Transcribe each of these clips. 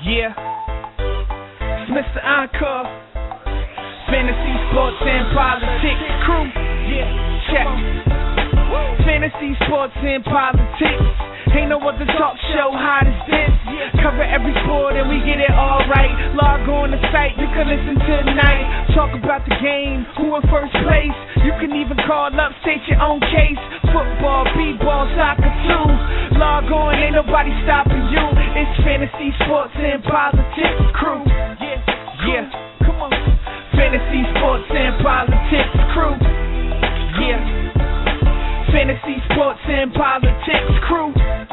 Yeah, it's Mr. Encore, Fantasy Sports and Politics crew. Yeah, check. Fantasy Sports and Politics. Ain't no other talk show hot as this. Cover every sport and we get it all right. Log on the site, you can listen tonight. Talk about the game, who in first place. You can even call up, state your own case. Football, b-ball, soccer too. Log on, ain't nobody stopping you. It's Fantasy Sports and Politics crew. Yeah, come on. Fantasy Sports and Politics crew. Yeah, Fantasy Sports and Politics crew.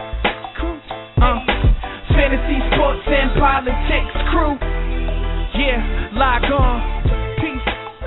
Fantasy Sports and Politics crew. Yeah, log on. Peace.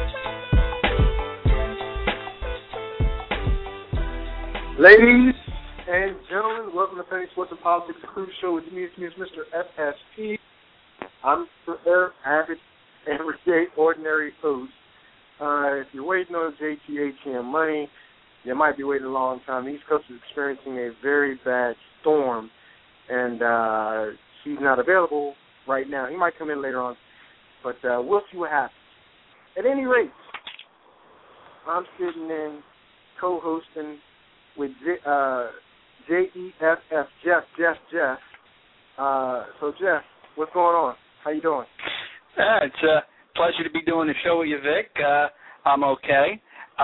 Ladies and gentlemen, welcome to Fantasy Sports and Politics crew show with me. It's Mr. FSP. I'm Mr. Eric Abbott, everyday ordinary host. If you're waiting on JTATM money, you might be waiting a long time. The East Coast is experiencing a very bad storm, and she's not available right now. He might come in later on, but we'll see what happens. At any rate, I'm sitting in co-hosting with JEFF, Jeff. So, Jeff, what's going on? How you doing? It's a pleasure to be doing the show with you, Vic. I'm okay.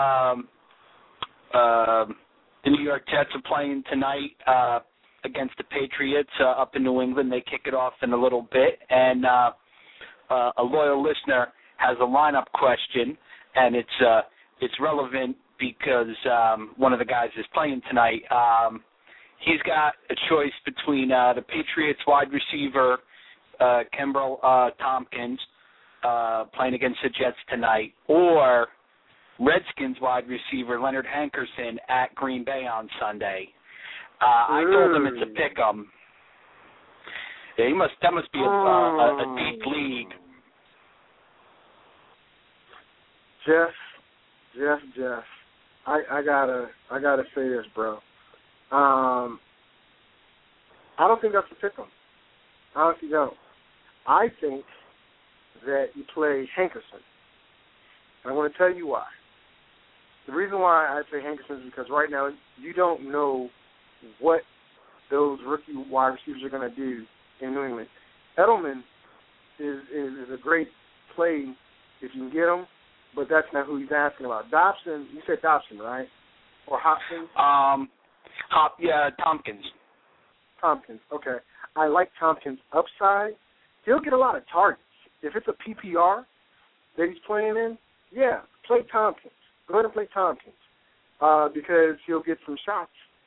The New York Jets are playing tonight against the Patriots up in New England. They kick it off in a little bit. And a loyal listener has a lineup question, and it's relevant because one of the guys is playing tonight. He's got a choice between the Patriots wide receiver, Kenbrell Tompkins, playing against the Jets tonight, or Redskins wide receiver Leonard Hankerson at Green Bay on Sunday. I told him it's a pick-em. Yeah, that must be a deep league. Jeff. I gotta say this, bro. I don't think that's a pick-em. I honestly don't. I think that you play Hankerson. I want to tell you why. The reason why I say Hankerson is because right now you don't know what those rookie wide receivers are going to do in New England. Edelman is a great play if you can get him, but that's not who he's asking about. Dobson, you said Dobson, right? Or Hopkins? Tompkins. Tompkins, okay. I like Tompkins' upside. He'll get a lot of targets. If it's a PPR that he's playing in, yeah, play Tompkins. Go ahead and play Tompkins because he'll get some shots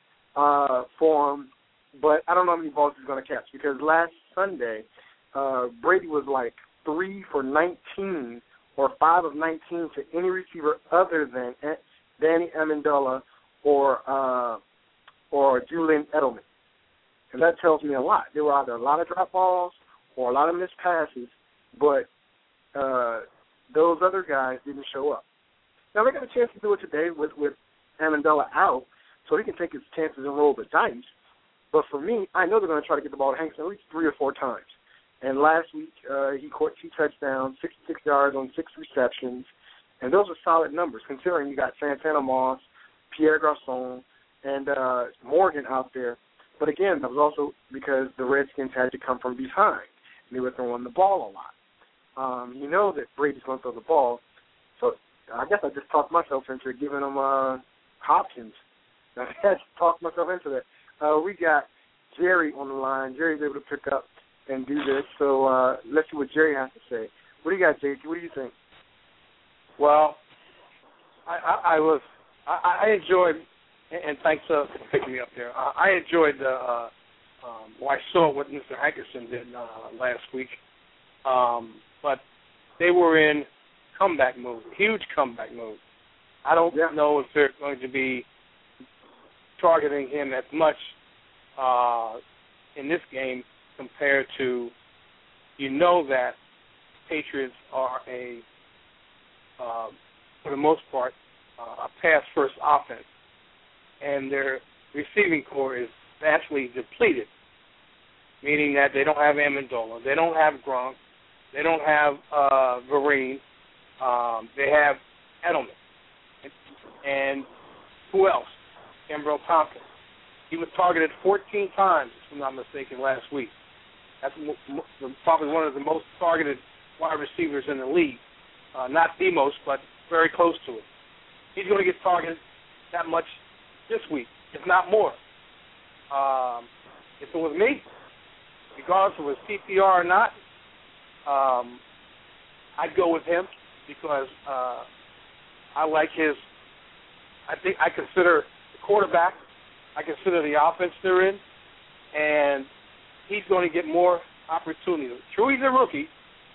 for him. But I don't know how many balls he's going to catch because last Sunday, Brady was like 3 for 19 or 5 of 19 to any receiver other than Danny Amendola or Julian Edelman. And that tells me a lot. There were either a lot of drop balls or a lot of missed passes, but those other guys didn't show up. Now, they got a chance to do it today with Amendola out, so he can take his chances and roll the dice. But for me, I know they're going to try to get the ball to Hanks at least 3 or 4 times. And last week, he caught 2 touchdowns, 66 yards on 6 receptions, and those are solid numbers considering you got Santana Moss, Pierre Garçon, and Morgan out there. But again, that was also because the Redskins had to come from behind. They were throwing the ball a lot. You know that Brady's going to throw the ball, so I guess I just talked myself into giving him Hopkins. I had to talk myself into that. We got Jerry on the line. Jerry's able to pick up and do this, so let's see what Jerry has to say. What do you got, JT? What do you think? Well, I enjoyed, and thanks for picking me up there. I enjoyed I saw what Mr. Hankerson did last week, but they were in comeback mode, huge comeback mode. I don't know if they're going to be targeting him as much in this game compared to, that Patriots are for the most part, a pass-first offense, and their receiving core is vastly depleted. meaning that they don't have Amendola, they don't have Gronk, they don't have Vereen, they have Edelman. And who else? Kenbrell Thompkins. He was targeted 14 times, if I'm not mistaken, last week. That's probably one of the most targeted wide receivers in the league. Not the most, but very close to it. He's going to get targeted that much this week, if not more. If it was me, regardless of his PPR or not, I'd go with him because I like his. I consider the quarterback. I consider the offense they're in, and he's going to get more opportunity. True, he's a rookie,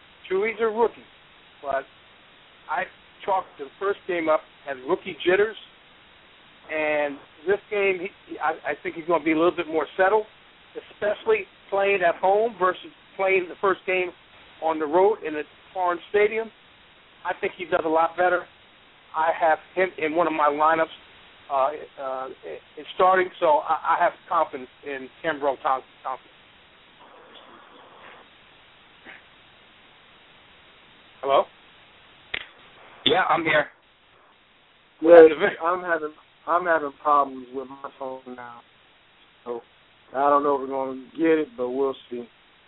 but I chalked the first game up as rookie jitters, and this game, I think he's going to be a little bit more settled, especially playing at home versus playing the first game on the road in a foreign stadium. I think he does a lot better. I have him in one of my lineups in starting, so I have confidence in Kenbrell Thompson. Hello? Yeah, I'm here. Yeah, I'm having problems with my phone now. So I don't know if we're going to get it, but we'll see.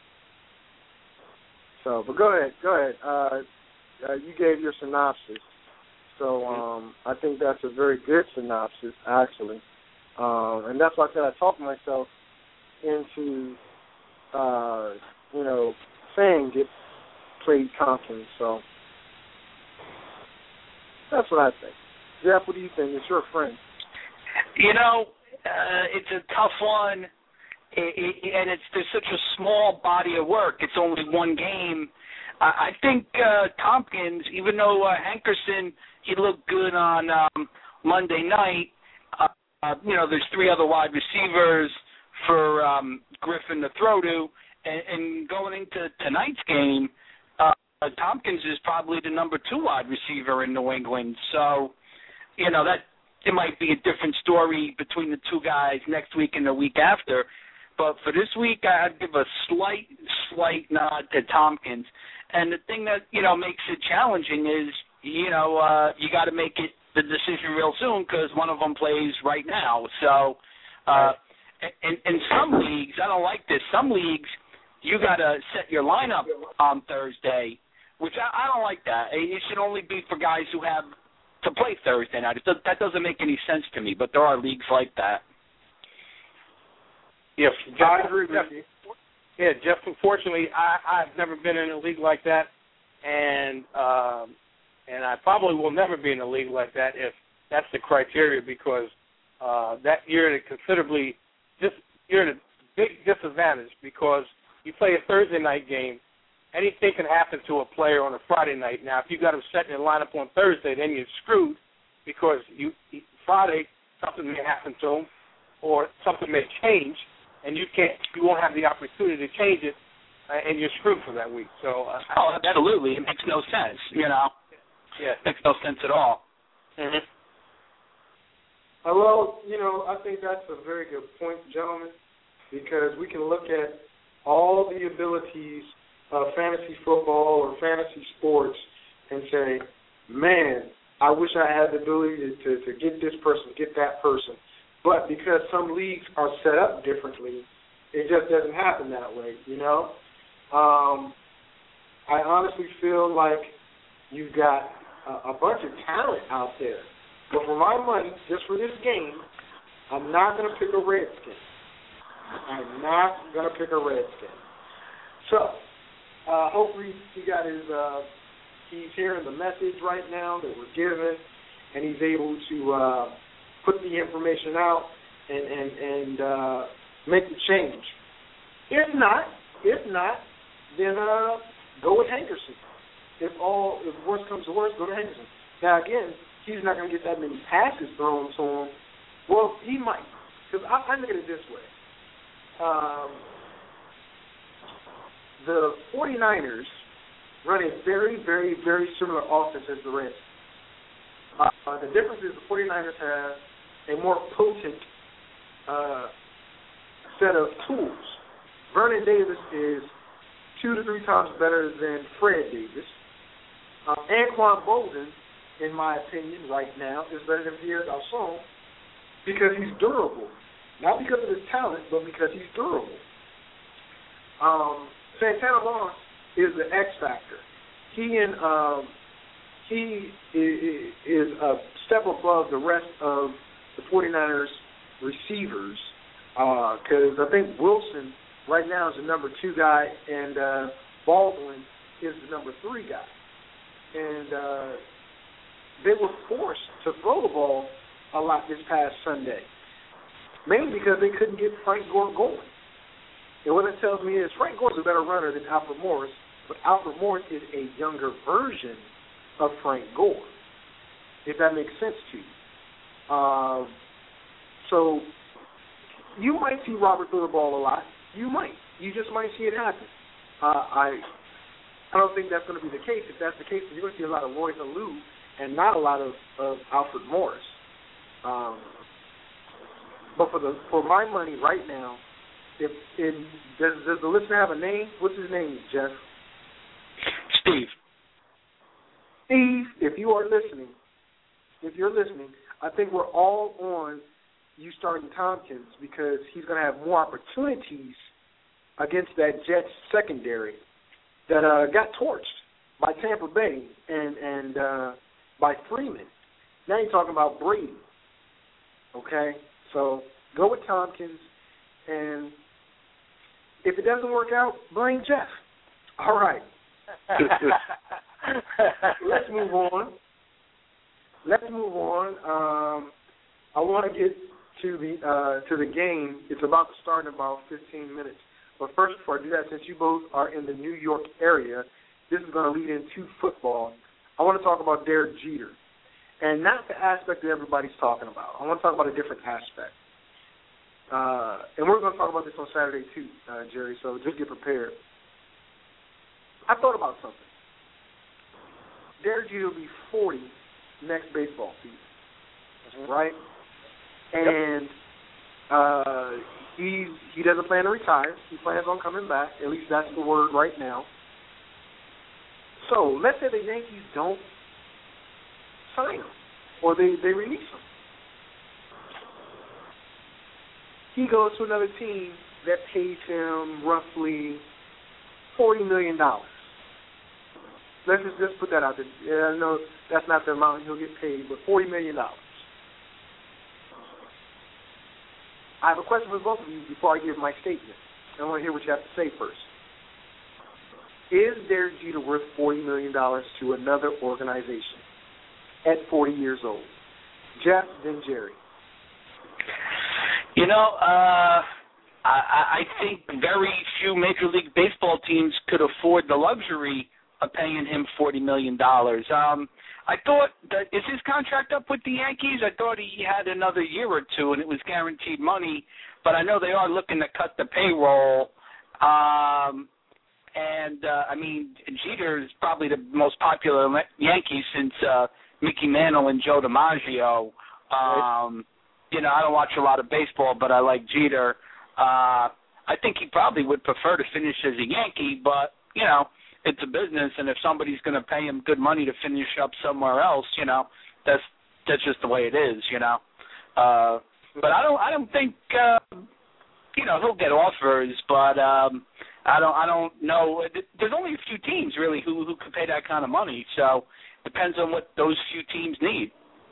So, but go ahead. You gave your synopsis. So I think that's a very good synopsis, actually. And that's why I said I talked myself into, saying get played Tompkins. So that's what I think. Jeff, what do you think? It's your friend. It's a tough one, and there's such a small body of work. It's only one game. I think Tompkins, even though Hankerson, he looked good on Monday night, there's three other wide receivers for Griffin to throw to, and going into tonight's game, Tompkins is probably the number 2 wide receiver in New England. So, that it might be a different story between the two guys next week and the week after. But for this week, I'd give a slight nod to Tompkins. And the thing that, makes it challenging is, you got to make it the decision real soon because one of them plays right now. So in some leagues, I don't like this. Some leagues, you got to set your lineup on Thursday, which I don't like that. It should only be for guys who have to play Thursday night. That doesn't make any sense to me, but there are leagues like that. Yes, I agree with you. Yeah, Jeff, unfortunately, I've never been in a league like that, and I probably will never be in a league like that if that's the criteria, because that you're in a big disadvantage because you play a Thursday night game. Anything can happen to a player on a Friday night. Now, if you got him set in your lineup on Thursday, then you're screwed because Friday something may happen to him or something may change, and you won't have the opportunity to change it, and you're screwed for that week. So, absolutely, it makes no sense. Yeah, it makes no sense at all. Mm-hmm. Well, I think that's a very good point, gentlemen, because we can look at all the abilities of fantasy football or fantasy sports and say, man, I wish I had the ability to get this person, get that person. But because some leagues are set up differently, it just doesn't happen that way, I honestly feel like you've got a bunch of talent out there. But for my money, just for this game, I'm not going to pick a Redskin. I'm not going to pick a Redskin. So, hopefully he got he's hearing the message right now that we're giving, and he's able to put the information out and make the change. If not, then go with Hankerson. If worst comes to worst, go to Hankerson. Now again, he's not going to get that many passes thrown to him. Well, he might, because I look at it this way. The 49ers run a very, very, very similar offense as the Reds. The difference is the 49ers have a more potent set of tools. Vernon Davis is 2 to 3 times better than Fred Davis. Anquan Bolden, in my opinion, right now, is better than Pierre Garçon because he's durable. Not because of his talent, but because he's durable. Santana Moss is the X factor. He is a step above the rest of the 49ers receivers because I think Wilson right now is the number 2 guy and Baldwin is the number 3 guy. And they were forced to throw the ball a lot this past Sunday, mainly because they couldn't get Frank Gore going. And what it tells me is Frank Gore's a better runner than Alfred Morris, but Alfred Morris is a younger version of Frank Gore, if that makes sense to you. So you might see Robert throw the ball a lot. You might. You just might see it happen. I don't think that's going to be the case. If that's the case, then you're going to see a lot of Roy Halou and not a lot of Alfred Morris. But for my money right now, does the listener have a name? What's his name, Jeff? Steve. Steve, if you're listening, I think we're all on you starting Tompkins because he's going to have more opportunities against that Jets secondary that got torched by Tampa Bay and by Freeman. Now you're talking about Brady. Okay? So go with Tompkins, and if it doesn't work out, blame Jeff. All right. Let's move on. I want to get to the game. It's about to start in about 15 minutes. But first, before I do that, since you both are in the New York area, this is going to lead into football. I want to talk about Derek Jeter, and not the aspect that everybody's talking about. I want to talk about a different aspect. And we're going to talk about this on Saturday too, Jerry, so just get prepared. I thought about something. Derek Jeter will be 40 next baseball season, right? And he doesn't plan to retire. He plans on coming back. At least that's the word right now. So let's say the Yankees don't sign him or they release him. He goes to another team that pays him roughly $40 million. Let's just put that out there. Yeah, I know that's not the amount he'll get paid, but $40 million. I have a question for both of you before I give my statement. I want to hear what you have to say first. Is Derek Jeter worth $40 million to another organization at 40 years old? Jeff, then Jerry. You know, I think very few Major League Baseball teams could afford the luxury of paying him $40 million. I thought that is his contract up with the Yankees? I thought he had another year or two and it was guaranteed money, but I know they are looking to cut the payroll. I mean, Jeter is probably the most popular Yankee since Mickey Mantle and Joe DiMaggio. You know, I don't watch a lot of baseball, but I like Jeter. I think he probably would prefer to finish as a Yankee, but, you know, it's a business, and if somebody's going to pay him good money to finish up somewhere else, you know, that's just the way it is, you know. But I don't think you know, he'll get offers, but I don't know. There's only a few teams really who can pay that kind of money, so depends on what those few teams need.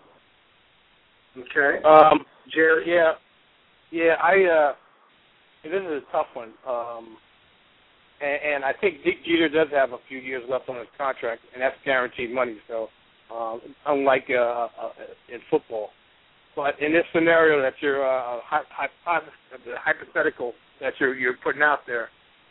Okay. Jerry. Yeah. This is a tough one. And I think Dick Jeter does have a few years left on his contract, and that's guaranteed money. So, unlike in football, but in this scenario that you're the hypothetical that you're putting out there,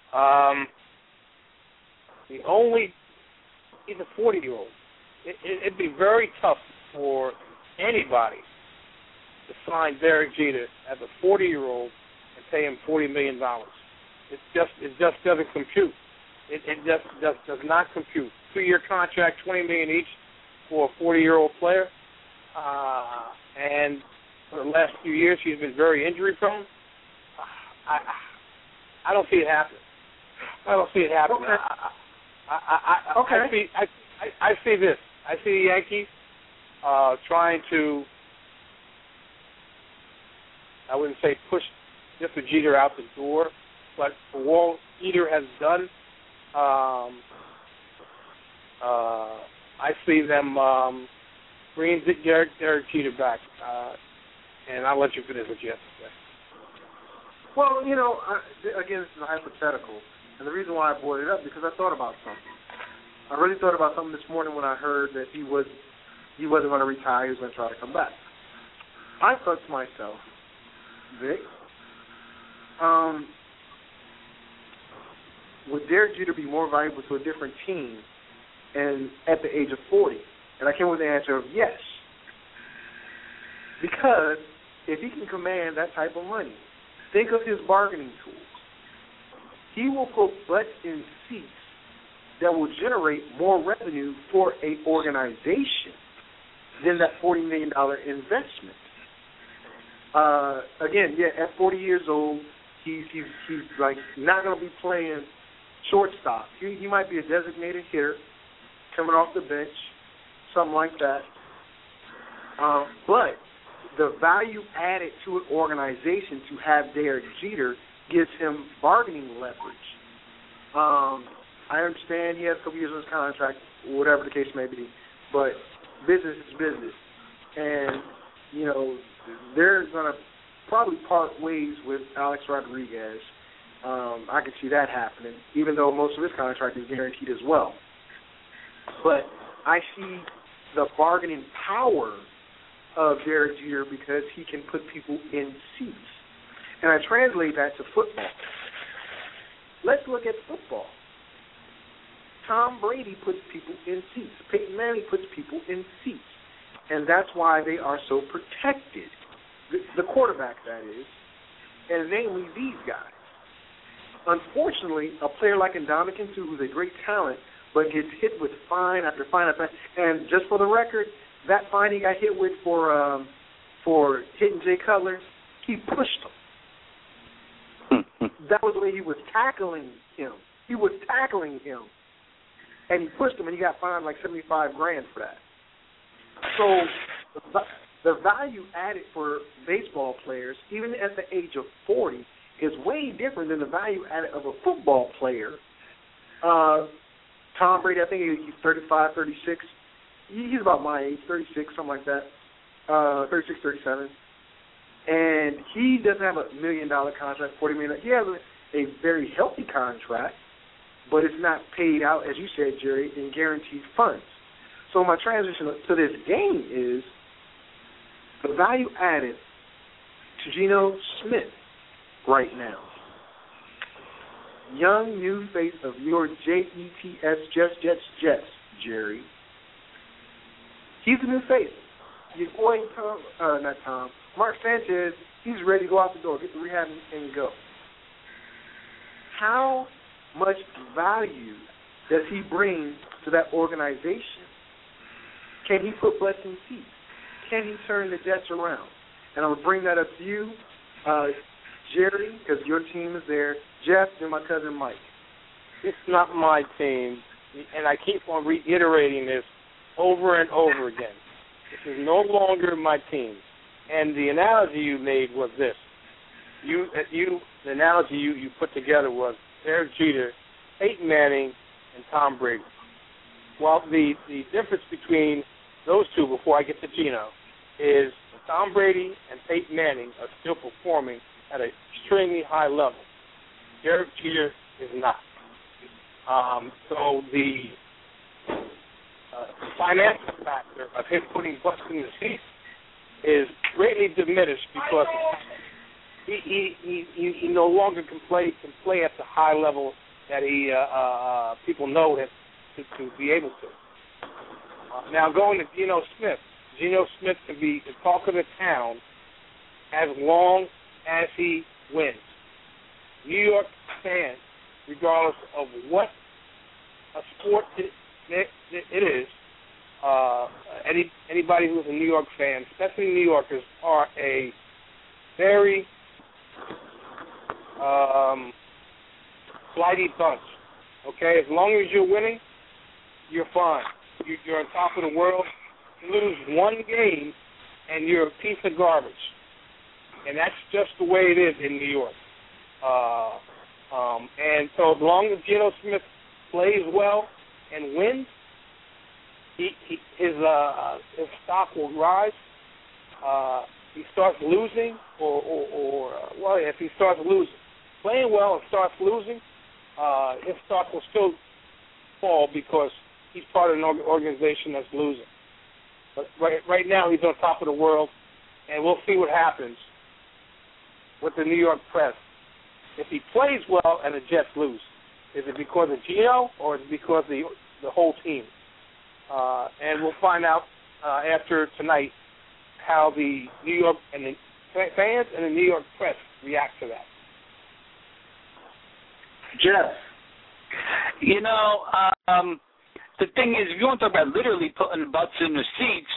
he's a 40-year-old. It'd be very tough for anybody to sign Derek Jeter as a 40-year-old and pay him $40 million. It just doesn't compute. It just does not compute. 2-year contract, $20 million each for a 40-year-old player. And for the last few years, he's been very injury prone. I don't see it happening. I don't see it happening. Okay. I see this. I see the Yankees trying to, I wouldn't say push Mr. Jeter out the door, but for what Jeter has done, I see them bringing Derek Jeter back. And I'll let you finish what you have to say. Well, you know, again, this is a hypothetical, and the reason why I brought it up because I thought about something. I really thought about something this morning when I heard that he wasn't going to retire. He was going to try to come back. I thought to myself, Vic, would Derek Jeter be more valuable to a different team and at the age of 40? And I came with the answer of yes. Because if he can command that type of money, think of his bargaining tools. He will put butts in seats that will generate more revenue for an organization than that $40 million investment. Again, yeah, at 40 years old, he's like not going to be playing shortstop. He might be a designated hitter coming off the bench, something like that. But the value added to an organization to have Derek Jeter gives him bargaining leverage. I understand he has a couple years on his contract, whatever the case may be, but business is business. And, you know, they're going to probably part ways with Alex Rodriguez. I can see that happening, even though most of his contract is guaranteed as well. But I see the bargaining power of Derek Jeter because he can put people in seats. And I translate that to football. Let's look at football. Tom Brady puts people in seats. Peyton Manning puts people in seats. And that's why they are so protected. The quarterback, that is, and namely these guys. Unfortunately, a player like Ndamukong Suh, who's a great talent, but gets hit with fine after fine after fine. And just for the record, that fine he got hit with for hitting Jay Cutler, he pushed him. That was the way he was tackling him. He was tackling him, and he pushed him, and he got fined like $75,000 for that. So the value added for baseball players, even at the age of 40, is way different than the value added of a football player. Tom Brady, I think he's 35, 36. He's about my age, 36, something like that, 36, 37. And he doesn't have $1 million contract, $40 million. He has a very healthy contract, but it's not paid out, as you said, Jerry, in guaranteed funds. So my transition to this game is the value added to Geno Smith right now. Young new face of your Jets, Jerry. He's a new face. Your boy Mark Sanchez, he's ready to go out the door, get the rehab and go. How much value does he bring to that organization? Can he put butts in seats? Can he turn the Jets around? And I'm going to bring that up to you, Jerry, because your team is there, Jeff, and my cousin Mike. It's not my team, and I keep on reiterating this over and over again. This is no longer my team. And the analogy you made was this. The analogy you put together was Derek Jeter, Peyton Manning, and Tom Brady. Well, the difference between those two, before I get to Geno, is Tom Brady and Peyton Manning are still performing at an extremely high level. Derek Jeter is not. So the financial factor of him putting butts in the seats is greatly diminished because he no longer can play at the high level that he people know that to be able to. Now going to Geno Smith. Geno Smith can be the talk of the town as long as he wins. New York fans, regardless of what a sport it is, anybody who's a New York fan, especially New Yorkers, are a very flighty bunch. Okay, as long as you're winning, you're fine. You're on top of the world. You lose one game, and you're a piece of garbage. And that's just the way it is in New York. And so as long as Geno Smith plays well and wins, his stock will rise. He starts losing, if he starts losing, playing well and starts losing, his stock will still fall because he's part of an organization that's losing. But right now he's on top of the world, and we'll see what happens with the New York press. If he plays well and the Jets lose, is it because of Geno or is it because of the whole team? And we'll find out after tonight how the New York and the fans and the New York press react to that. Jeff. The thing is, if you want to talk about literally putting butts in the seats,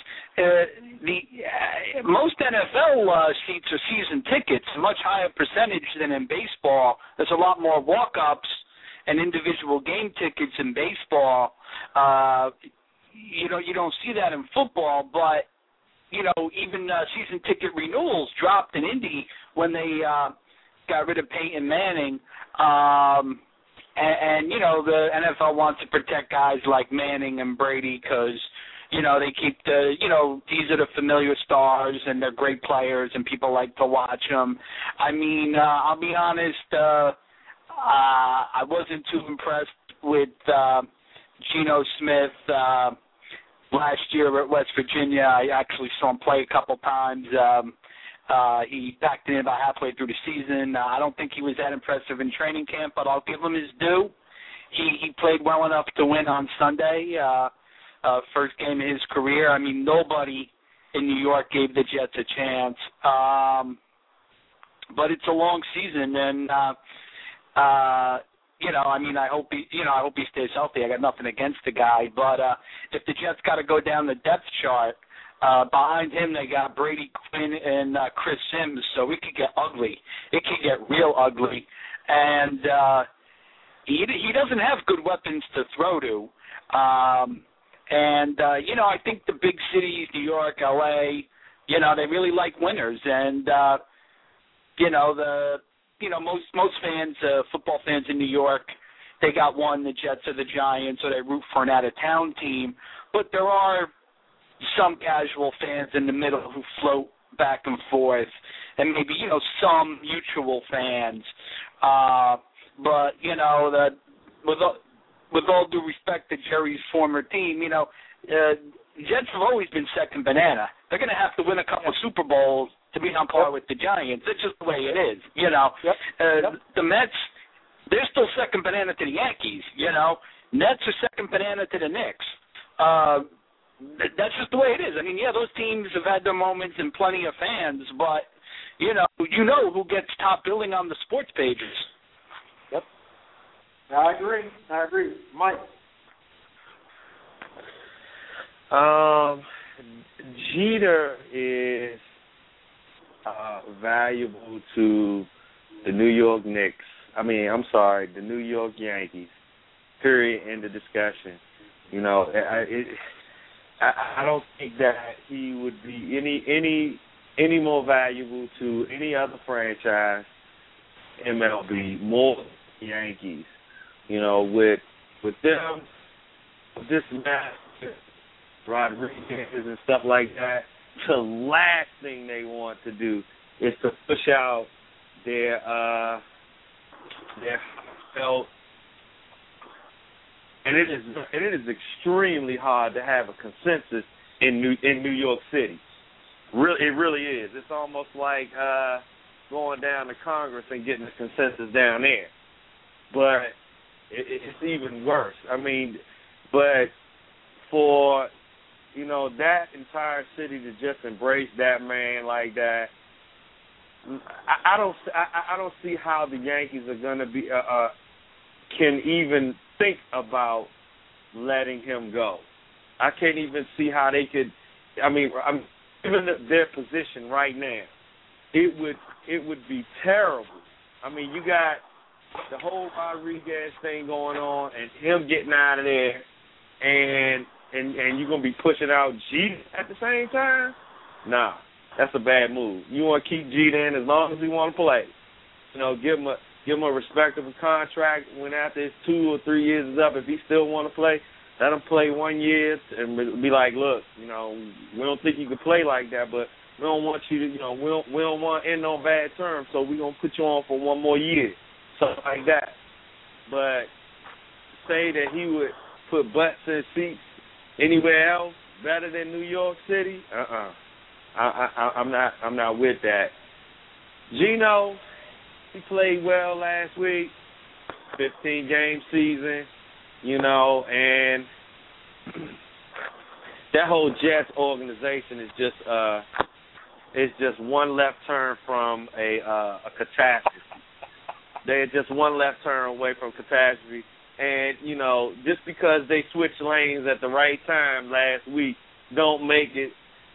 most NFL seats are season tickets, a much higher percentage than in baseball. There's a lot more walk-ups and individual game tickets in baseball. You don't see that in football, but even season ticket renewals dropped in Indy when they got rid of Peyton Manning. And the NFL wants to protect guys like Manning and Brady because, they keep these are the familiar stars and they're great players and people like to watch them. I mean, I'll be honest, I wasn't too impressed with Geno Smith last year at West Virginia. I actually saw him play a couple times. He backed in about halfway through the season. I don't think he was that impressive in training camp, but I'll give him his due. He played well enough to win on Sunday, first game of his career. I mean, nobody in New York gave the Jets a chance. But it's a long season, and I hope he stays healthy. I got nothing against the guy, but if the Jets got to go down the depth chart, behind him, they got Brady Quinn and Chris Sims, so it could get ugly. It could get real ugly. And he doesn't have good weapons to throw to. I think the big cities, New York, L.A., they really like winners. And, most fans, football fans in New York, they got one, the Jets or the Giants, or they root for an out-of-town team. But there are some casual fans in the middle who float back and forth, and maybe, some mutual fans. But, with all due respect to Jerry's former team, Jets have always been second banana. They're going to have to win a couple of Super Bowls to be on par with the Giants. It's just the way it is, The Mets, they're still second banana to the Yankees, Nets are second banana to the Knicks. That's just the way it is. I mean, those teams have had their moments and plenty of fans, but, who gets top billing on the sports pages. Yep. I agree. Mike? Jeter is valuable to the New York Knicks. The New York Yankees. Period. End of discussion. I don't think that he would be any more valuable to any other franchise, MLB, more than the Yankees. With them, with this match, Rodriguez and stuff like that, the last thing they want to do is to push out their felt. And it is extremely hard to have a consensus in New York City. It really is. It's almost like going down to Congress and getting a consensus down there. But it's even worse. But for that entire city to just embrace that man like that, I don't see how the Yankees are going to be can even think about letting him go. I can't even see how they could. Given their position right now, it would be terrible. You got the whole Rodriguez thing going on and him getting out of there, and you're going to be pushing out G at the same time? Nah, that's a bad move. You want to keep G in as long as he want to play. You know, give him a respectable contract when after his 2 or 3 years is up. If he still want to play, let him play 1 year and be like, look, you know, we don't think you can play like that, but we don't want you to, you know, we don't want to end on bad terms, so we're going to put you on for 1 more year, something like that. But say that he would put butts in seats anywhere else better than New York City, I'm not with that. Geno, he played well last week, 15-game season, you know, and that whole Jets organization is just one left turn from a catastrophe. They're just one left turn away from catastrophe. And, you know, just because they switched lanes at the right time last week don't make it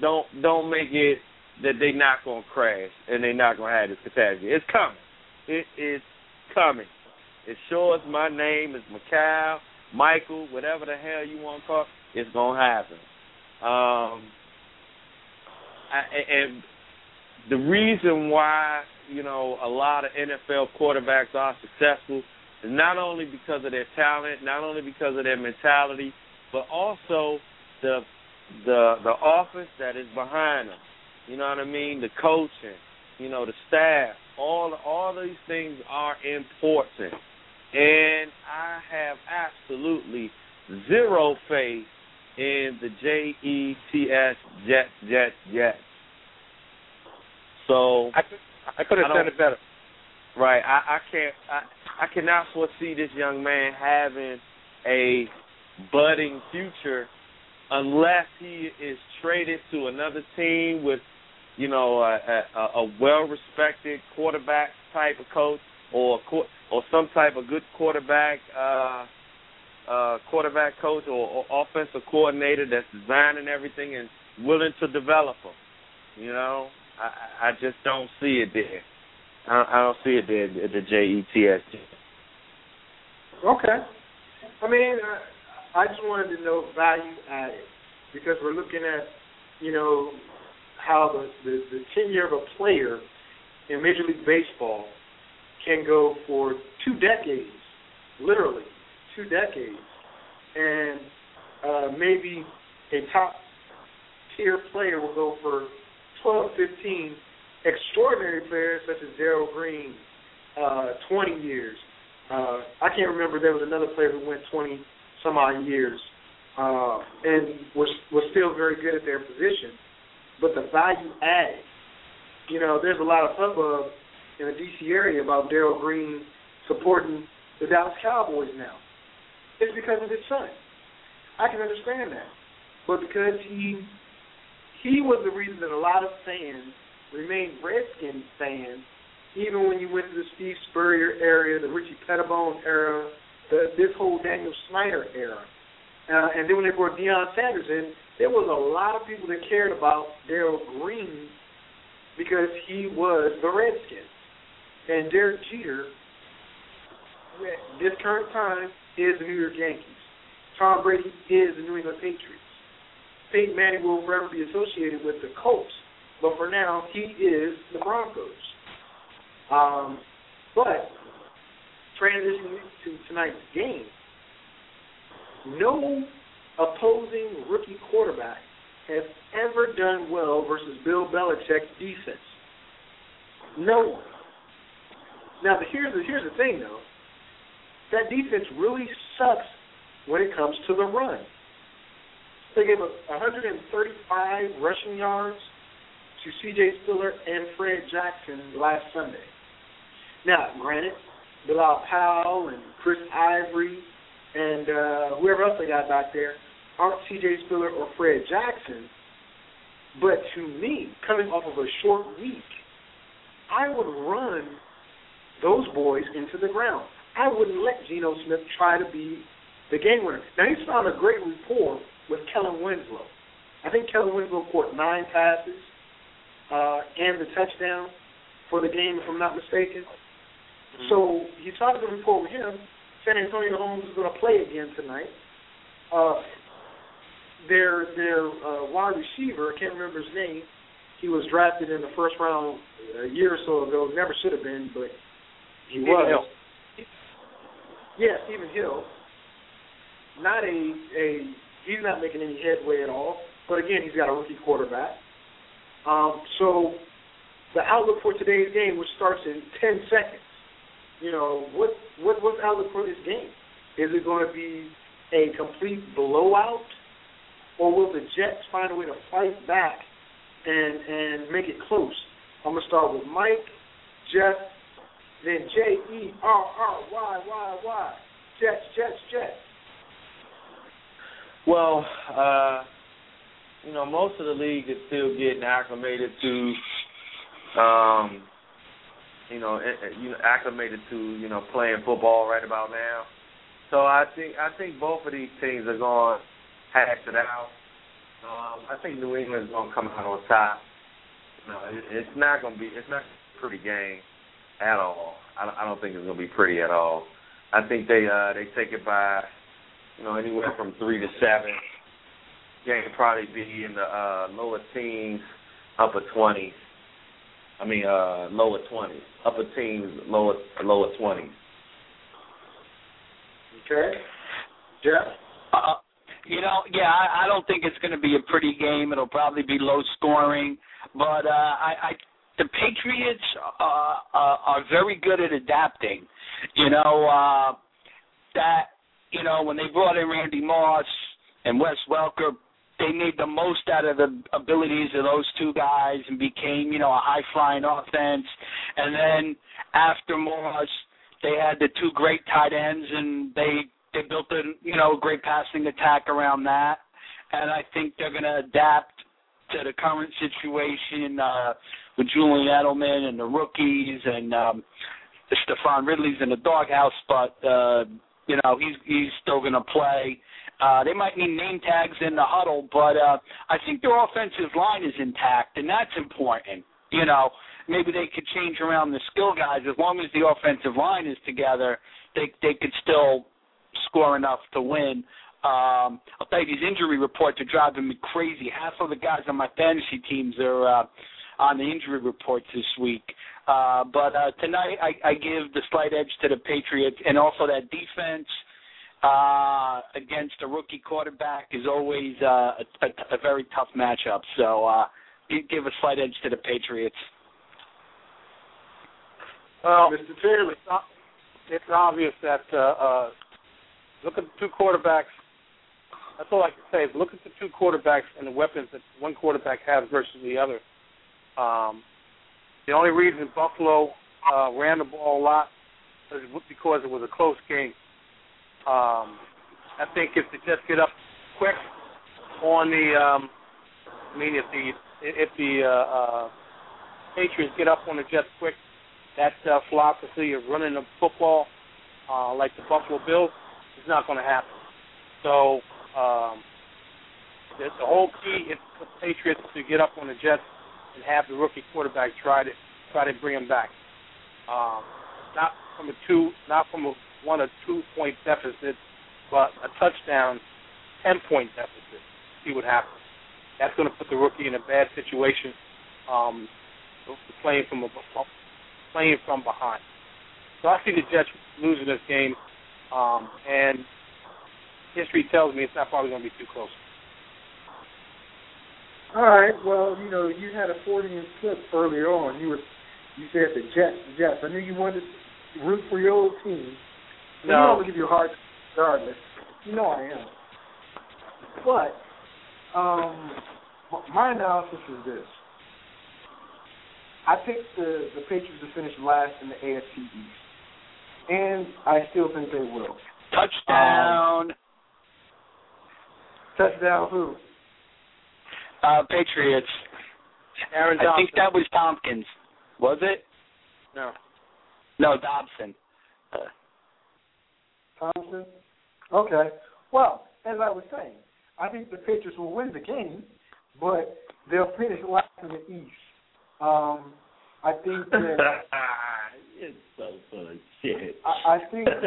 that they're not going to crash and they're not going to have this catastrophe. It's coming. It is coming. As sure as my name is Mikal, Michael, whatever the hell you want to call it, it's going to happen. And the reason why, you know, a lot of NFL quarterbacks are successful is not only because of their talent, not only because of their mentality, but also the office that is behind them. You know what I mean? The coaching, you know, the staff, all these things are important. And I have absolutely zero faith in the Jets, Jets. So I could have said it better. Right. I cannot foresee this young man having a budding future unless he is traded to another team with, you know, a well-respected quarterback type of coach or some type of good quarterback coach or offensive coordinator that's designing everything and willing to develop them. You know, I just don't see it there. I don't see it there at the Jets. Okay. I mean, I just wanted to know value added because we're looking at, you know, how the tenure of a player in Major League Baseball can go for 2 decades, literally 2 decades, and maybe a top-tier player will go for 12, 15 extraordinary players such as Darryl Green, 20 years. I can't remember, there was another player who went 20-some-odd years and was still very good at their position. But the value added, you know, there's a lot of hubbub in the D.C. area about Darryl Green supporting the Dallas Cowboys now. It's because of his son. I can understand that. But because he was the reason that a lot of fans remained Redskins fans, even when you went to the Steve Spurrier era, the Richie Pettibone era, this whole Daniel Snyder era. And then when they brought Deion Sanders in, there was a lot of people that cared about Darryl Green because he was the Redskins. And Derek Jeter, at this current time, is the New York Yankees. Tom Brady is the New England Patriots. Peyton Manning will forever be associated with the Colts, but for now, he is the Broncos. But transitioning to tonight's game, no opposing rookie quarterback has ever done well versus Bill Belichick's defense. No one. Now, here's the thing, though. That defense really sucks when it comes to the run. They gave up 135 rushing yards to C.J. Spiller and Fred Jackson last Sunday. Now, granted, Bilal Powell and Chris Ivory and whoever else they got back there aren't C.J. Spiller or Fred Jackson, but to me, coming off of a short week, I would run those boys into the ground. I wouldn't let Geno Smith try to be the game winner. Now, he's found a great rapport with Kellen Winslow. I think Kellen Winslow caught 9 passes and the touchdown for the game, if I'm not mistaken. So you started the report with him. San Antonio Holmes is going to play again tonight. Their wide receiver, I can't remember his name. He was drafted in the first round a year or so ago. Never should have been, but he was. Hill. Yeah, Stephen Hill. He's not making any headway at all. But again, he's got a rookie quarterback. So the outlook for today's game, which starts in 10 seconds, what's the outlook for this game? Is it going to be a complete blowout, or will the Jets find a way to fight back and make it close? I'm going to start with Mike, Jeff, then Jerry. Jets. Well, most of the league is still getting acclimated to, playing football right about now. So I think both of these teams are going to hash it out. I think New England's going to come out on top. It's not going to be a pretty game at all. I don't think it's going to be pretty at all. I think they take it by, anywhere from 3 to 7. Game will probably be in the lower teens, upper 20s. Lower 20s. Upper teens, lower 20s. Okay. Jeff? I don't think it's going to be a pretty game. It'll probably be low scoring. But the Patriots are very good at adapting. When they brought in Randy Moss and Wes Welker, they made the most out of the abilities of those two guys and became, a high-flying offense. And then after Moss, they had the two great tight ends, and they built a great passing attack around that. And I think they're going to adapt to the current situation with Julian Edelman and the rookies, and Stephon Ridley's in the doghouse, but he's still going to play. They might need name tags in the huddle, but I think their offensive line is intact, and that's important. Maybe they could change around the skill guys. As long as the offensive line is together, they could still score enough to win. I'll tell you, these injury reports are driving me crazy. Half of the guys on my fantasy teams are on the injury reports this week. But tonight I give the slight edge to the Patriots, and also that defense against a rookie quarterback is always a very tough matchup. So give a slight edge to the Patriots. Well, Mr. Taylor, it's obvious that look at the two quarterbacks. That's all I can say. Look at the two quarterbacks and the weapons that one quarterback has versus the other. The only reason Buffalo ran the ball a lot was because it was a close game. I think if the Jets get up quick on if the Patriots get up on the Jets quick, that philosophy of running the football like the Buffalo Bills is not going to happen. So the whole key is for the Patriots to get up on the Jets and have the rookie quarterback try to bring him back. Not from a 1 or 2 point deficit, but a touchdown 10-point deficit. See what happens. That's going to put the rookie in a bad situation, playing from behind. So I see the Jets losing this game, and history tells me it's not probably going to be too close. All right. Well, you had a 40-inch clip earlier on. You said the Jets. I knew you wanted to root for your old team. No. I'm going to give you a hard time regardless. I am. But my analysis is this. I picked the Patriots to finish last in the AFC East. And I still think they will. Touchdown. Touchdown who? Patriots. Aaron Dobson. I think that was Tompkins. Was it? No. No, Dobson. Thompson? Okay. Well, as I was saying, I think the Patriots will win the game, but they'll finish last in the East. I think that It's so full of shit. I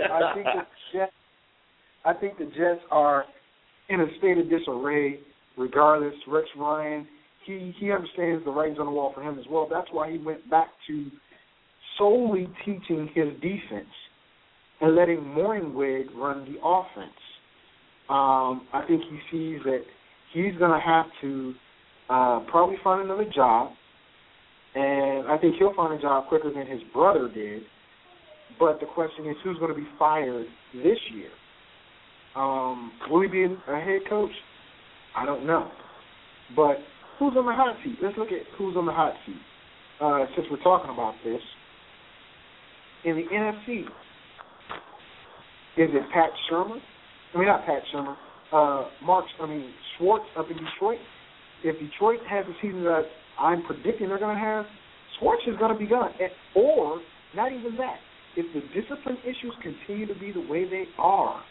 think the Jets are in a state of disarray. Regardless, Rex Ryan, he understands the writing's on the wall for him as well. That's why he went back to solely teaching his defense and letting Morningwig run the offense. I think he sees that he's going to have to probably find another job, and I think he'll find a job quicker than his brother did. But the question is, who's going to be fired this year? Will he be a head coach? I don't know. But who's on the hot seat? Let's look at who's on the hot seat. Since we're talking about this, in the NFC, is it Pat Shermer? I mean, not Pat Shermer. Schwartz up in Detroit. If Detroit has the season that I'm predicting they're going to have, Schwartz is going to be gone. Or, not even that. If the discipline issues continue to be the way they are,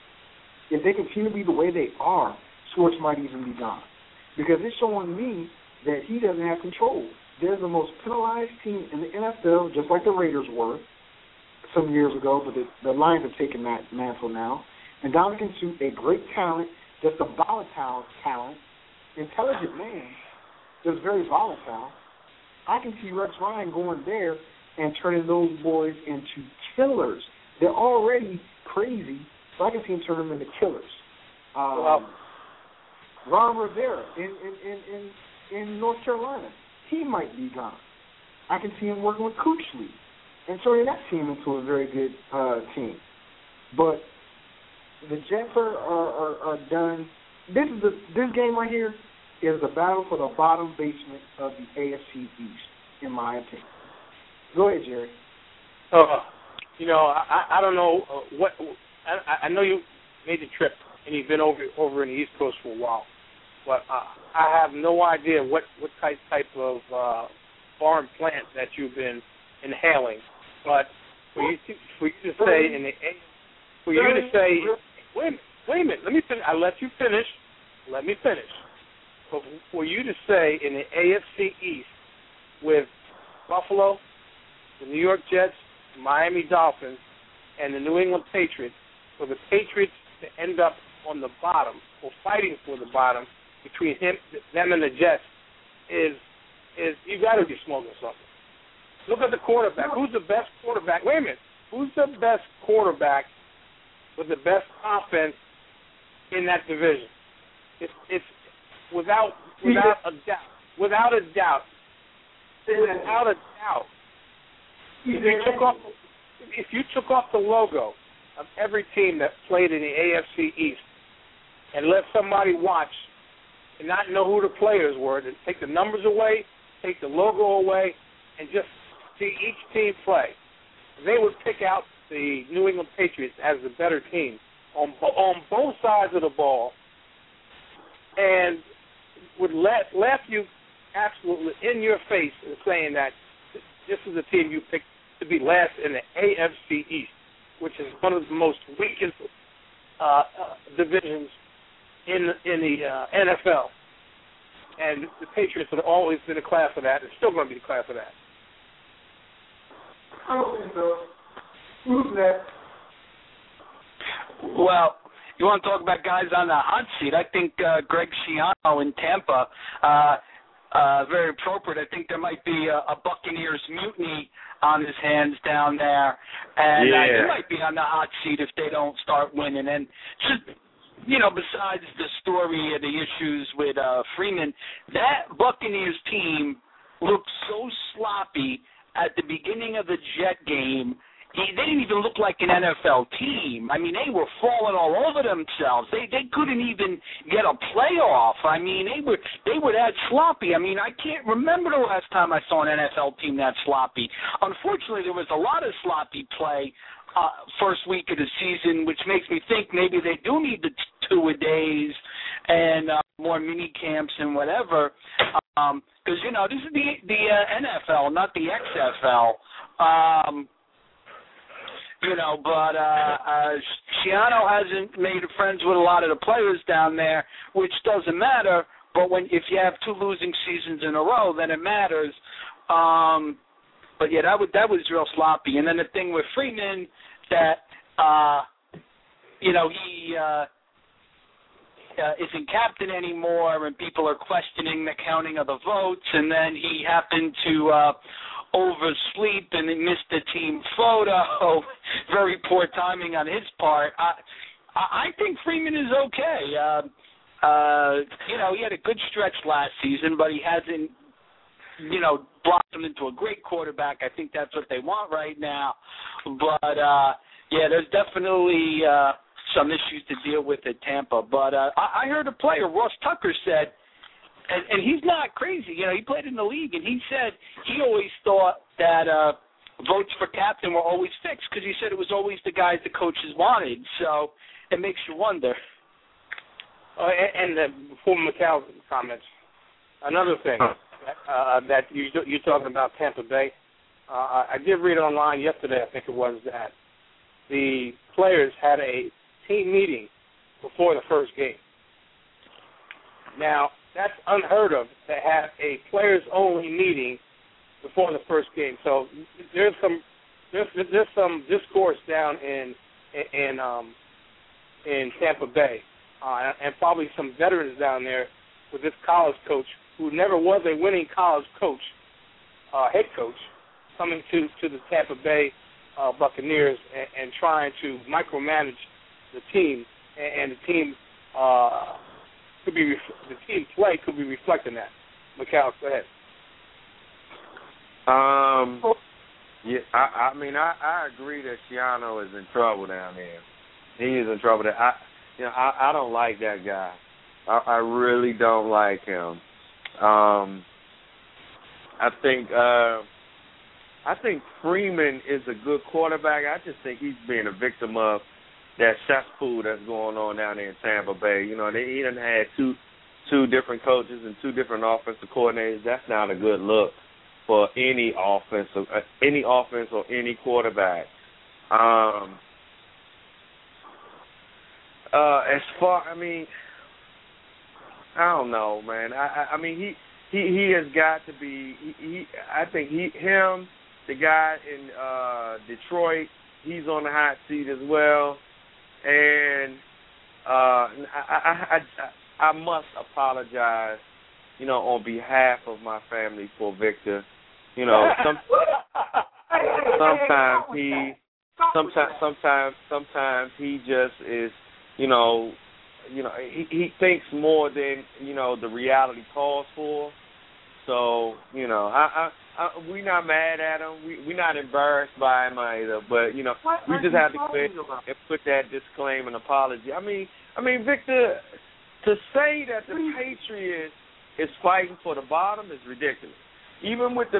Schwartz might even be gone. Because it's showing me that he doesn't have control. They're the most penalized team in the NFL, just like the Raiders were some years ago, but the Lions have taken that mantle now. And Dominican Suh, a great talent, just a volatile talent, intelligent man, just very volatile. I can see Rex Ryan going there and turning those boys into killers. They're already crazy, so I can see him turn them into killers. Ron Rivera in North Carolina, he might be gone. I can see him working with Coochly and turning that team into a very good team. But the Jets are done. This game right here is a battle for the bottom basement of the AFC East, in my opinion. Go ahead, Jerry. I don't know what. I know you made the trip and you've been over in the East Coast for a while, but I have no idea what type of foreign plant that you've been inhaling. But for you to say wait a minute, let me finish. I let you finish. Let me finish. But for you to say in the AFC East with Buffalo, the New York Jets, the Miami Dolphins, and the New England Patriots, for the Patriots to end up on the bottom or fighting for the bottom between them and the Jets is you got to be smoking something. Look at the quarterback. Who's the best quarterback? Wait a minute. Who's the best quarterback with the best offense in that division? It's without a doubt. Without a doubt. If you took off the logo of every team that played in the AFC East and let somebody watch and not know who the players were, then take the numbers away, take the logo away, and just see each team play, they would pick out the New England Patriots as the better team on both sides of the ball, and would laugh you absolutely in your face in saying that this is the team you picked to be last in the AFC East, which is one of the most weakest divisions in the NFL. And the Patriots have always been a class of that. It's still going to be a class of that. I don't think so. Who's next? Well, you want to talk about guys on the hot seat? I think Greg Schiano in Tampa, very appropriate. I think there might be a Buccaneers mutiny on his hands down there, and he might be on the hot seat if they don't start winning. And just, besides the story and the issues with Freeman, that Buccaneers team looked so sloppy at the beginning of the Jet game. They didn't even look like an NFL team. I mean, they were falling all over themselves. They couldn't even get a playoff. I mean, they were that sloppy. I mean, I can't remember the last time I saw an NFL team that sloppy. Unfortunately, there was a lot of sloppy play first week of the season, which makes me think maybe they do need the two-a-days and more mini camps and whatever. Because, this is the NFL, not the XFL. But Schiano hasn't made friends with a lot of the players down there, which doesn't matter. But if you have two losing seasons in a row, then it matters. But yeah, that was real sloppy. And then the thing with Freeman that he isn't captain anymore, and people are questioning the counting of the votes, and then he happened to oversleep and he missed the team photo. Very poor timing on his part. I think Freeman is okay. He had a good stretch last season, but he hasn't, blossomed into a great quarterback. I think that's what they want right now. But, there's definitely some issues to deal with at Tampa. But I heard a player, Ross Tucker, said, and he's not crazy. He played in the league, and he said he always thought that votes for captain were always fixed because he said it was always the guys the coaches wanted. So it makes you wonder. And before Mikhail's comments, another thing that you're talking about Tampa Bay, I did read online yesterday, I think it was, that the players had a team meeting before the first game. Now, that's unheard of to have a players-only meeting before the first game. So there's some discourse down in Tampa Bay, and probably some veterans down there with this college coach who never was a winning college coach, head coach, coming to the Tampa Bay Buccaneers and trying to micromanage the team, and the team the team play could be reflecting that. Mikhail, go ahead. Yeah, I agree that Schiano is in trouble down there. He is in trouble. I don't like that guy. I really don't like him. I think Freeman is a good quarterback. I just think he's being a victim of that cesspool that's going on down there in Tampa Bay. He done had two different coaches and two different offensive coordinators. That's not a good look for any offense or any quarterback. I don't know, man. He has got to be. I think the guy in Detroit, he's on the hot seat as well. And I must apologize, on behalf of my family for Victor. Sometimes he just is, he thinks more than the reality calls for. So we're not mad at him. We're not embarrassed by him either. But we just have to quit and put that disclaimer and apology. I mean, Victor, to say that the Patriots is fighting for the bottom is ridiculous. Even with the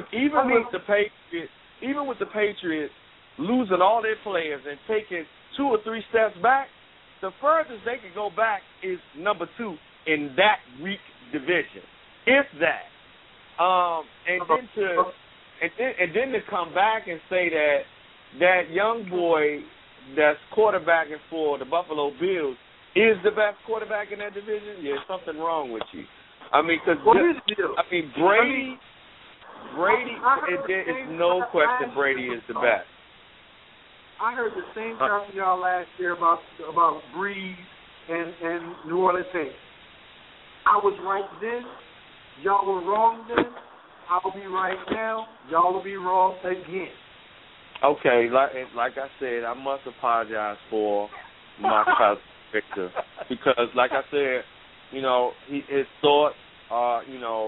Patriots losing all their players and taking 2 or 3 steps back, the furthest they can go back is number 2 in that weak division, if that. And then to come back and say that young boy that's quarterbacking for the Buffalo Bills is the best quarterback in that division, there's something wrong with you. Brady, it's no question Brady is the best. I heard the same stuff from y'all last year about Breeze and New Orleans Saints. I was right then. Y'all were wrong then. I'll be right now. Y'all will be wrong again. Okay, like I said, I must apologize for my cousin Victor, because, like I said, his thoughts are,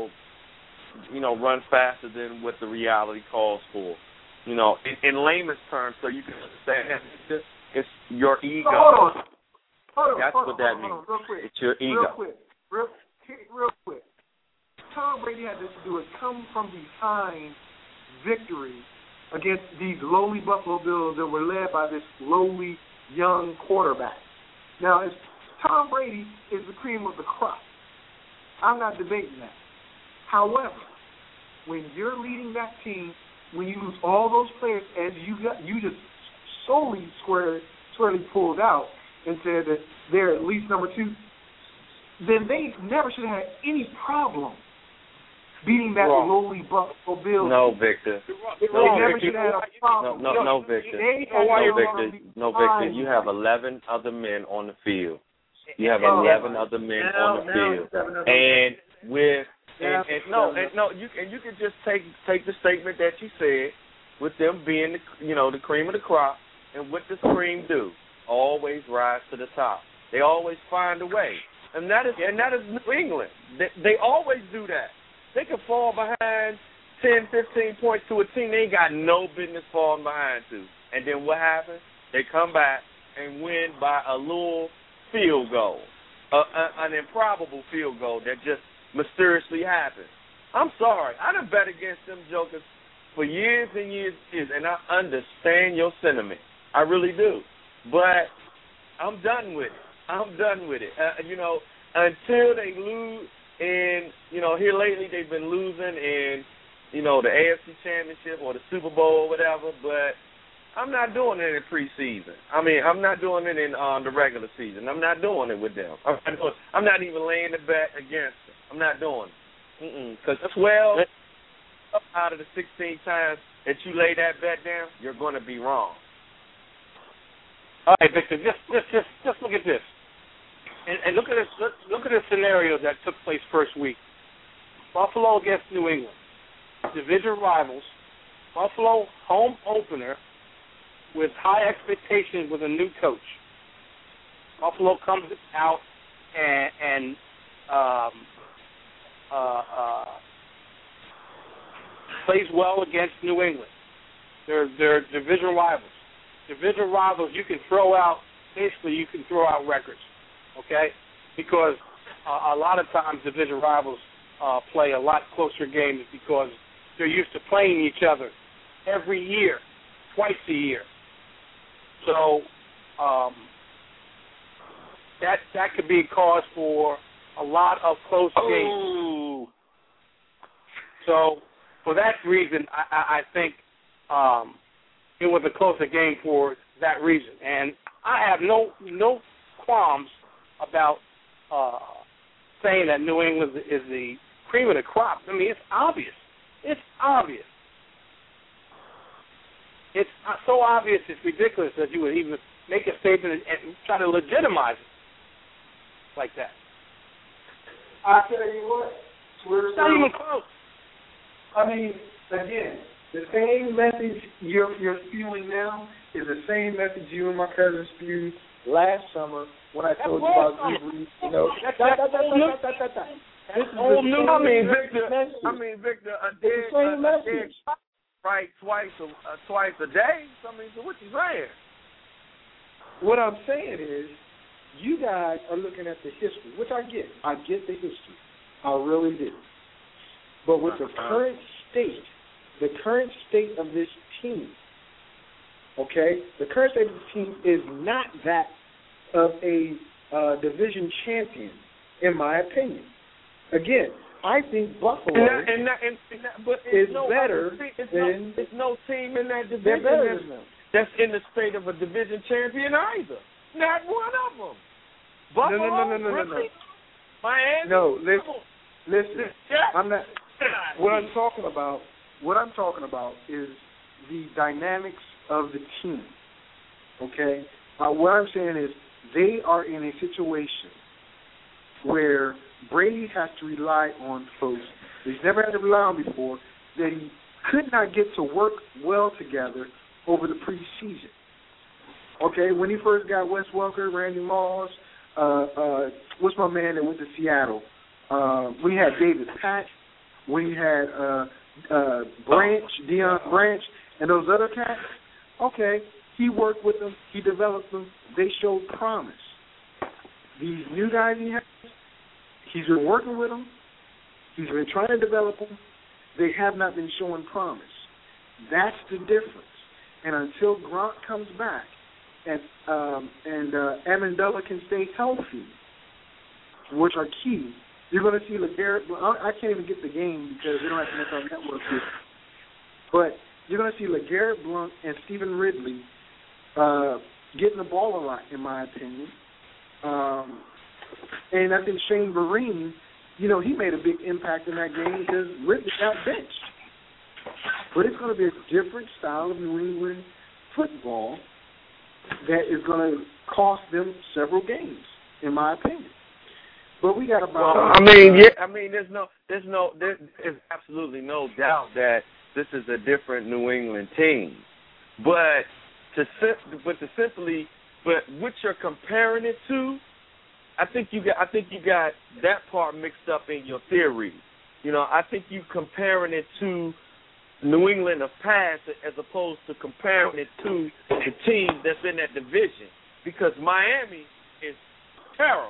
run faster than what the reality calls for. In layman's terms, so you can understand, it's your ego. Hold on. That's what that means. Real quick. It's your ego. Real quick. Tom Brady had to do a come-from-behind victory against these lowly Buffalo Bills that were led by this lowly young quarterback. Now, Tom Brady is the cream of the crop. I'm not debating that. However, when you're leading that team, when you lose all those players, and you just solely squarely pulled out and said that they're at least number 2, then they never should have had any problem beating that Wrong. lowly Buffalo Bills. No, Victor. They never should have had a problem. No, Victor. No, Victor. You have 11 other men on the field. You have 11 other men on the field, and with you can just take the statement that you said with them being the cream of the crop, and what does cream do? Always rise to the top. They always find a way, and that is New England. They always do that. They can fall behind 10, 15 points to a team they ain't got no business falling behind to, and then what happens? They come back and win by a little field goal, an improbable field goal that just mysteriously happens. I'm sorry. I done bet against them jokers for years and years and years, and I understand your sentiment. I really do. But I'm done with it. Until they lose, and, here lately they've been losing in, the AFC Championship or the Super Bowl or whatever, but I'm not doing it in preseason. I'm not doing it in the regular season. I'm not doing it with them. I'm not even laying the bet against them. I'm not doing it. Because out of the 16 times that you lay that bet down, you're going to be wrong. All right, Victor, just look at this. And look at this. Look at the scenario that took place first week. Buffalo against New England, division rivals. Buffalo home opener with high expectations with a new coach. Buffalo comes out and plays well against New England. They're division rivals. Division rivals, you can throw out records, okay? Because a lot of times division rivals play a lot closer games because they're used to playing each other every year, twice a year. So that could be a cause for a lot of close games. So for that reason, I think it was a closer game for that reason. And I have no qualms about saying that New England is the cream of the crop. I mean, it's obvious. It's obvious. It's so obvious it's ridiculous that you would even make a statement and try to legitimize it like that. I tell you what, it's not even close. I mean, again, the same message you're spewing now is the same message you and my cousin spewed last summer when I told you about Drew Brees. This is old news. Victor, a dead right twice a day. So what you saying? What I'm saying is, you guys are looking at the history, which I get. I get the history. I really do. But with the current state of this team, okay, the current state of the team is not that of a division champion, in my opinion. Again, I think Buffalo is better than... There's no team in that division that's in the state of a division champion either. Not one of them. Buffalo, No. Miami. No, listen. I'm not... What I'm talking about is the dynamics of the team. Okay? What I'm saying is they are in a situation where Brady has to rely on folks that he's never had to rely on before, that he could not get to work well together over the preseason. Okay? When he first got Wes Welker, Randy Moss, what's my man that went to Seattle? When he had David Patch, when he had Deion Branch, and those other cats, okay, he worked with them, he developed them, they showed promise. These new guys he has, he's been working with them, he's been trying to develop them, they have not been showing promise. That's the difference. And until Gronk comes back and Amendola can stay healthy, which are key, you're going to see LeGarrette. I can't even get the game because they don't have NFL Network here. But you're going to see LeGarrette Blount and Stephen Ridley getting the ball a lot, in my opinion. And I think Shane Vereen he made a big impact in that game because Ridley got benched. But it's going to be a different style of New England football that is going to cost them several games, in my opinion. But we got about. There's absolutely no doubt that this is a different New England team. But what you're comparing it to, I think you got that part mixed up in your theory. I think you comparing it to New England of past as opposed to comparing it to the team that's in that division, because Miami is terrible.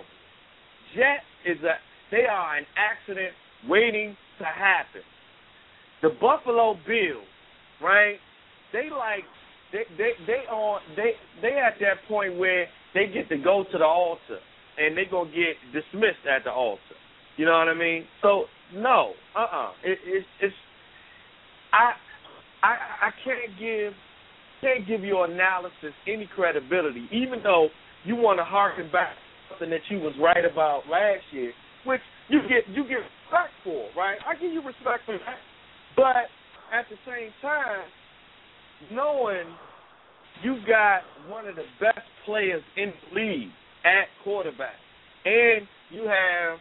They are an accident waiting to happen. The Buffalo Bills, right? They at that point where they get to go to the altar and they gonna get dismissed at the altar. You know what I mean? So no, I can't give your analysis any credibility, even though you want to harken back to something that you was right about last year, which you get respect for, right? I give you respect for that, but at the same time, knowing you got one of the best players in the league at quarterback, and you have,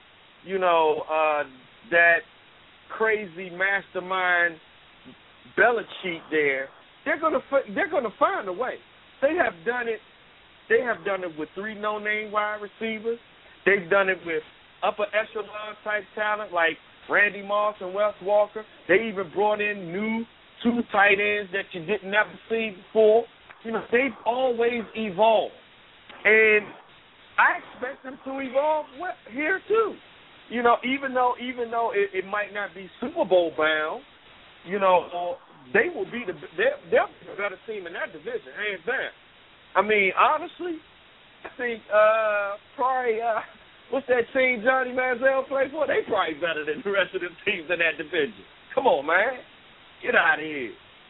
that crazy mastermind Belichick there, they're gonna find a way. They have done it. They have done it with 3 no-name wide receivers. They've done it with upper echelon type talent like Randy Moss and Wes Walker. They even brought in new 2 tight ends that you didn't ever see before. They've always evolved, and I expect them to evolve here too. Even though it might not be Super Bowl bound, they will be they'll be the better team in that division, hands down. I mean, honestly, I think probably what's that team Johnny Manziel played for? They probably better than the rest of the teams in that division. Come on, man, get out of here.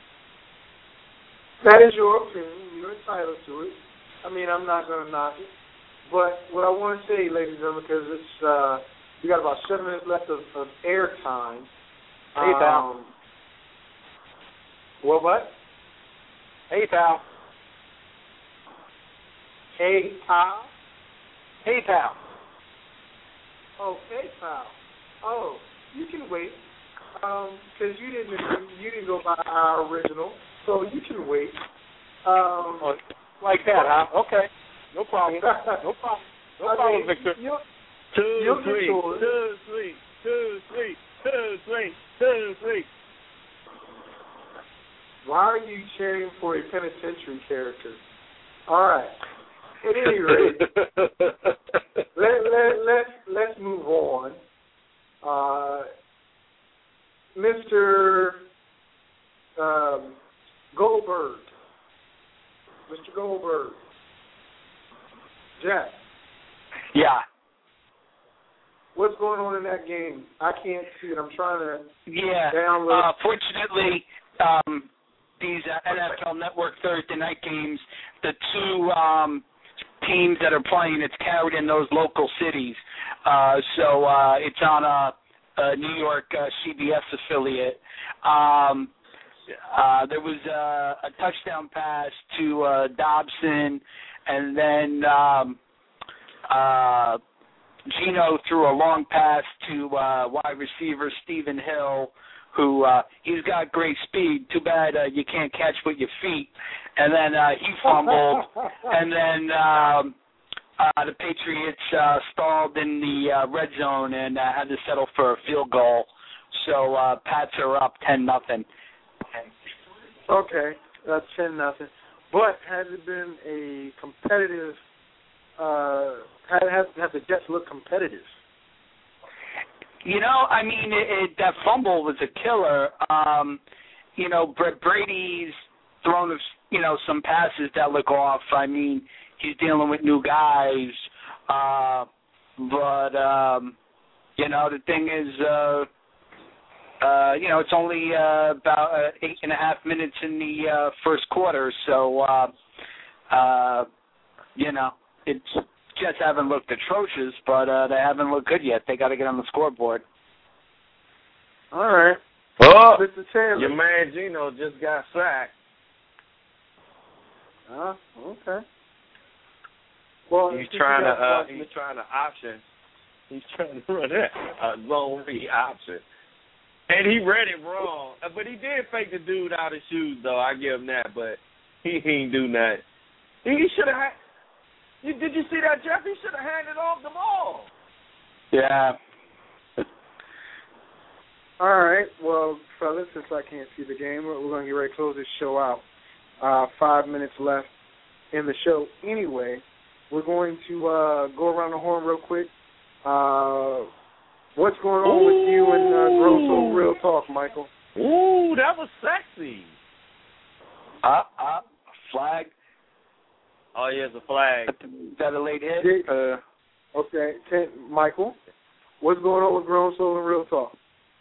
That is your opinion. You're entitled to it. I mean, I'm not going to knock it. But what I want to say, ladies and gentlemen, because it's we got about 7 minutes left of air time. Hey, pal. What? Hey, pal. Hey, pal. Hey, pal. Oh, hey, pal. Oh, you can wait. Because you didn't go by our original, so you can wait. Like that, huh? Okay. No problem. No problem, Victor. Too sweet. Why are you cheering for a penitentiary character? All right. At any rate, let's move on. Mr. Goldberg. Mr. Goldberg. Jack. Yeah. What's going on in that game? I can't see it. I'm trying to download. Fortunately, these NFL Network Thursday night games, the 2 teams that are playing, it's carried in those local cities. So it's on a New York CBS affiliate. There was a touchdown pass to Dobson, and then Gino threw a long pass to wide receiver Stephen Hill, who he's got great speed. Too bad you can't catch with your feet. And then he fumbled, and then the Patriots stalled in the red zone and had to settle for a field goal. So Pats are up 10-0. Okay, that's 10-0. But has it been a competitive? Have the Jets look competitive? I mean, that fumble was a killer. Brady's thrown, some passes that look off. I mean, he's dealing with new guys. But the thing is, it's only about 8.5 minutes in the first quarter. So, Jets haven't looked atrocious, but they haven't looked good yet. They got to get on the scoreboard. All right. Oh, Mr. Taylor. your man Gino just got sacked. Okay. Well, He's trying to option. He's trying to run a zone read option. And he read it wrong. But he did fake the dude out of shoes, though. I give him that. But he ain't do nothing. He should have had. Did you see that, Jeff? He should have handed off the ball. Yeah. All right. Well, fellas, since I can't see the game, we're going to get ready to close this show out. 5 minutes left in the show. Anyway, we're going to go around the horn real quick. What's going on with you and Grosso Real Talk, Michael? Ooh, that was sexy. Flag. Oh, yeah, it's a flag. That a late hit? Okay. Michael, what's going on with Grown Soul and Real Talk?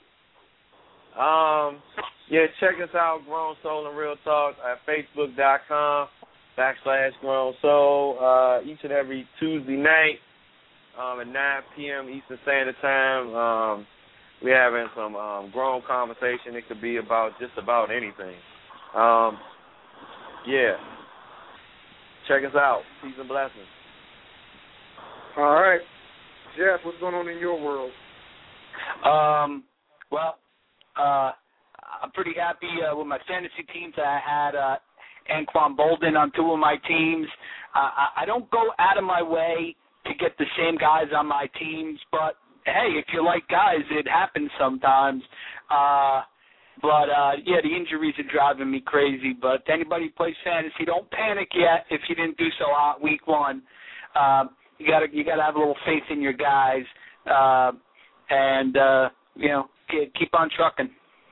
Yeah, check us out, Grown Soul and Real Talk, at Facebook.com/Grown Soul. Each and every Tuesday night at 9 p.m. Eastern Standard Time. We're having some grown conversation. It could be about just about anything. Yeah. Check us out. Peace and blessings. All right. Jeff, what's going on in your world? Well, I'm pretty happy with my fantasy teams. I had Anquan Bolden on 2 of my teams. I don't go out of my way to get the same guys on my teams, but, hey, if you like guys, it happens sometimes. But the injuries are driving me crazy. But anybody who plays fantasy, don't panic yet if you didn't do so hot week 1. You gotta have a little faith in your guys, and keep on trucking.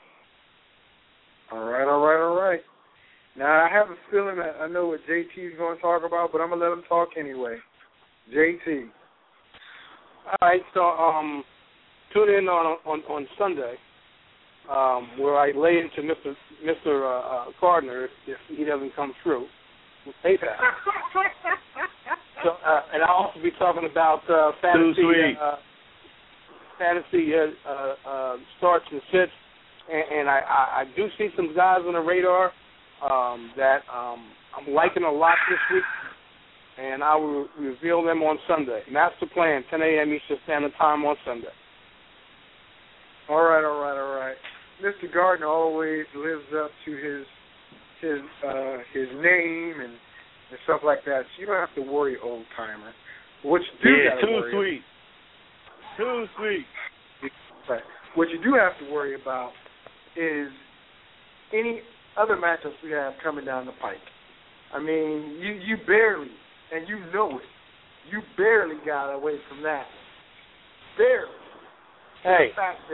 All right. Now I have a feeling that I know what JT is going to talk about, but I'm gonna let him talk anyway. JT. All right, so tune in on Sunday, where I lay into Mr. Gardner if he doesn't come through with PayPal. So, and I'll also be talking about fantasy starts and sits, and I do see some guys on the radar that I'm liking a lot this week, and I will reveal them on Sunday. Master plan, 10 a.m. Eastern Standard Time on Sunday. All right. Mr. Gardner always lives up to his name and stuff like that. So you don't have to worry, old timer. What you do Too sweet. Right. What you do have to worry about is any other matchups we have coming down the pike. I mean, you barely, and you know it, you barely got away from that. Barely. Hey. The fact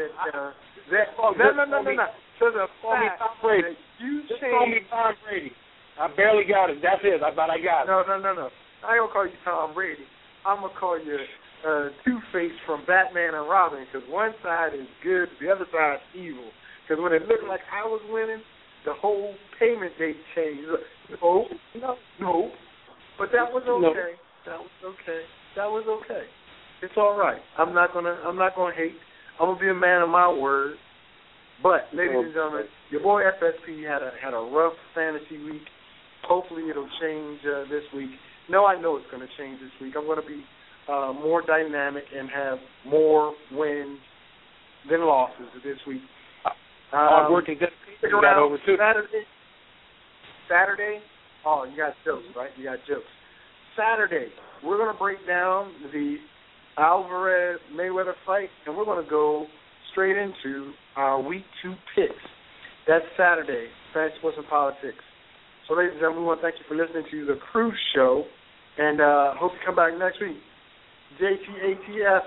no. So the fact that you call me Tom Brady. I barely got it. That's it. But I got it. No. I ain't gonna call you Tom Brady. I'm gonna call you Two-Face from Batman and Robin, because one side is good, the other side is evil. Because when it looked like I was winning, the whole payment date changed. No. But that was okay. That was okay. It's all right. I'm not gonna hate. I'm gonna be a man of my word. But, ladies and gentlemen, your boy FSP had a rough fantasy week. Hopefully it'll change this week. No, I know it's going to change this week. I'm going to be more dynamic and have more wins than losses this week. Working good. Stick around over Saturday. Oh, you got jokes, right? You got jokes. Saturday, we're going to break down the Alvarez-Mayweather fight, and we're going to go straight into our Week 2 picks. That's Saturday, Fantasy Sports and Politics. So, ladies and gentlemen, we want to thank you for listening to The Cruise Show, and hope you come back next week. JTATF,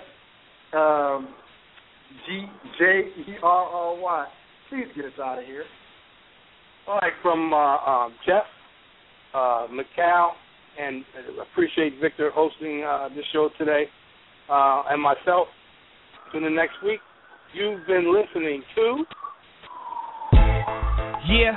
GJERRY. Please get us out of here. All right, from Jeff, Macau, and appreciate Victor hosting this show today, and myself. Tune in next week. You've been listening to... Yeah.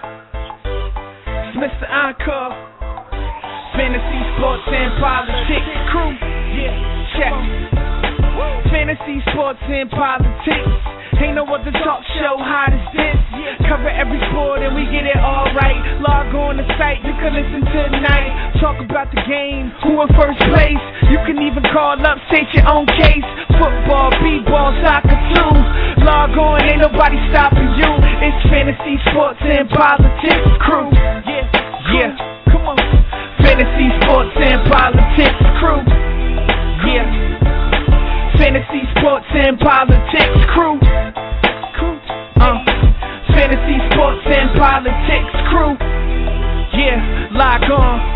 It's Mr. Encore. Fantasy Sports and Politics crew. Yeah, check. Fantasy, sports, and politics. Ain't no other talk show hot as this. Cover every sport and we get it all right. Log on the site, you can listen tonight. Talk about the game, who in first place. You can even call up, state your own case. Football, b-ball, soccer too. Log on, ain't nobody stopping you. It's fantasy, sports, and politics crew. Yeah, come on. Fantasy, sports, and politics crew. Yeah. Fantasy, sports, and politics crew. Fantasy, sports, and politics crew. Yeah, log on.